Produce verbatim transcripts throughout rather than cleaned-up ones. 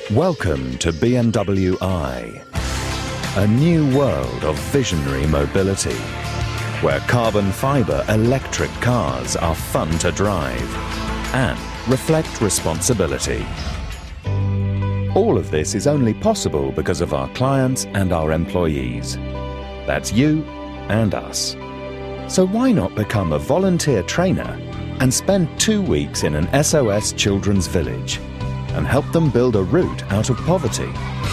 Welcome to B M W i, a new world of visionary mobility, where carbon fibre electric cars are fun to drive and reflect responsibility. All of this is only possible because of our clients and our employees. That's you and us. So why not become a volunteer trainer and spend two weeks in an S O S Children's Village and help them build a route out of poverty?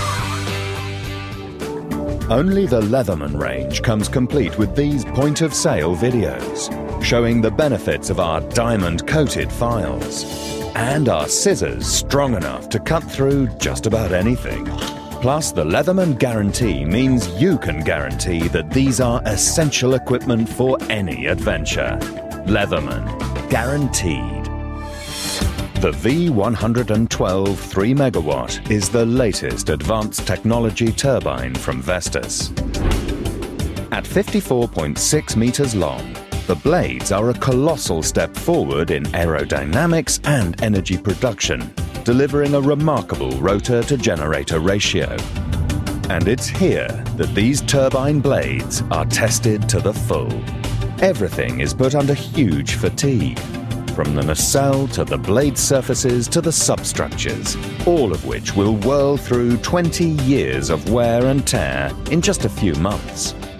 Only the Leatherman range comes complete with these point-of-sale videos, showing the benefits of our diamond-coated files, and our scissors strong enough to cut through just about anything. Plus, the Leatherman guarantee means you can guarantee that these are essential equipment for any adventure. Leatherman, guaranteed. The V one twelve three megawatt is the latest advanced technology turbine from Vestas. At fifty-four point six meters long, the blades are a colossal step forward in aerodynamics and energy production, delivering a remarkable rotor-to-generator ratio. And it's here that these turbine blades are tested to the full. Everything is put under huge fatigue, from the nacelle to the blade surfaces to the substructures, all of which will whirl through twenty years of wear and tear in just a few months.